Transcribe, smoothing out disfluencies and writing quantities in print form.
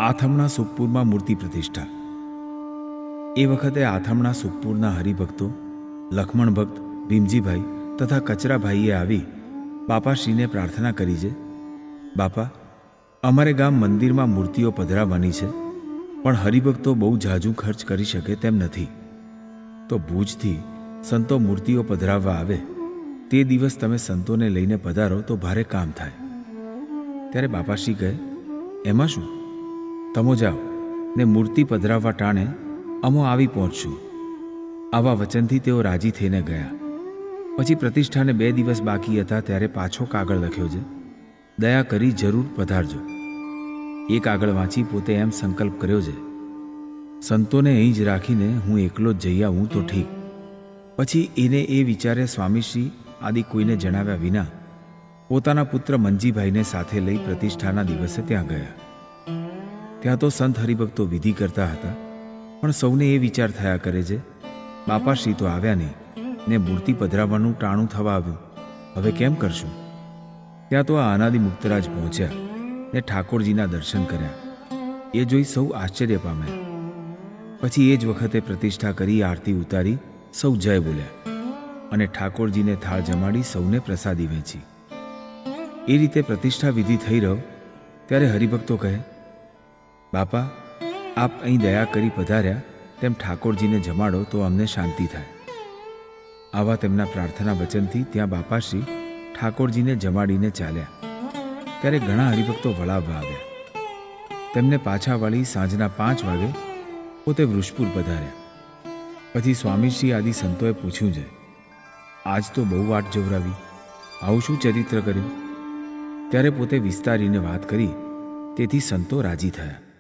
આથમણા સુખપુરમાં મૂર્તિ પ્રતિષ્ઠા। એ વખતે આથમણા સુખપુરના હરિભક્તો લક્ષ્મણ ભક્ત, ભીમજીભાઈ તથા કચરાભાઈએ આવી બાપાશ્રીને પ્રાર્થના કરી છે, બાપા, અમારે ગામ મંદિરમાં મૂર્તિઓ પધરાવવાની છે, પણ હરિભક્તો બહુ ઝાઝુ ખર્ચ કરી શકે તેમ નથી, તો ભુજથી સંતો મૂર્તિઓ પધરાવવા આવે તે દિવસ તમે સંતોને લઈને પધારો તો ભારે કામ થાય। ત્યારે બાપાશ્રી કહે, એમાં શું, તમો જાઓ ને મૂર્તિ પધરાવવા ટાણે અમો આવી પહોંચશું। આવા વચનથી તેઓ રાજી થઈને ગયા। પછી પ્રતિષ્ઠાને 2 દિવસ બાકી હતા ત્યારે પાછો કાગળ લખ્યો છે, દયા કરી જરૂર પધારજો। એ કાગળ વાંચી પોતે એમ સંકલ્પ કર્યો છે, સંતોને અહીં જ રાખીને હું એકલો જ જઈ આવું તો ઠીક। પછી એને એ વિચારે સ્વામીશ્રી આદિ કોઈને જણાવ્યા વિના પોતાના પુત્ર મંજીભાઈને સાથે લઈ પ્રતિષ્ઠાના દિવસે ત્યાં ગયા। ત્યાં તો સંત હરિભક્તો વિધિ કરતા હતા, પણ સૌને એ વિચાર થયા કરે છે, બાપાશ્રી તો આવ્યા નહીં ને મૂર્તિ પધરાવવાનું ટાણું થવા આવ્યું, હવે કેમ કરશું? ત્યાં તો આ અનાદિ મુક્તરાજ પહોંચ્યા ને ઠાકોરજીના દર્શન કર્યા। એ જોઈ સૌ આશ્ચર્ય પામ્યા। પછી એ જ વખતે પ્રતિષ્ઠા કરી આરતી ઉતારી સૌ જય બોલ્યા અને ઠાકોરજીને થાળ જમાડી સૌને પ્રસાદી વહેંચી। એ રીતે પ્રતિષ્ઠા વિધિ થઈ રહ્યો ત્યારે હરિભક્તો કહે, બાપા, આપ અહીં દયા કરી પધાર્યા તેમ ઠાકોરજીને જમાડો તો અમને શાંતિ થાય। આવા તેમના પ્રાર્થના વચનથી ત્યાં બાપાશ્રી ઠાકોરજીને જમાડીને ચાલ્યા। ત્યારે ઘણા હરિભક્તો વળાવવા આવ્યા। તેમને પાછા વળી સાંજના 5 વાગે પોતે વૃષપુર પધાર્યા। પછી સ્વામીશ્રી આદિ સંતોએ પૂછ્યું છે, આજ તો બહુ વાટ જોવરાવી, આવું શું ચરિત્ર કર્યું? ત્યારે પોતે વિસ્તારીને વાત કરી, તેથી સંતો રાજી થયા।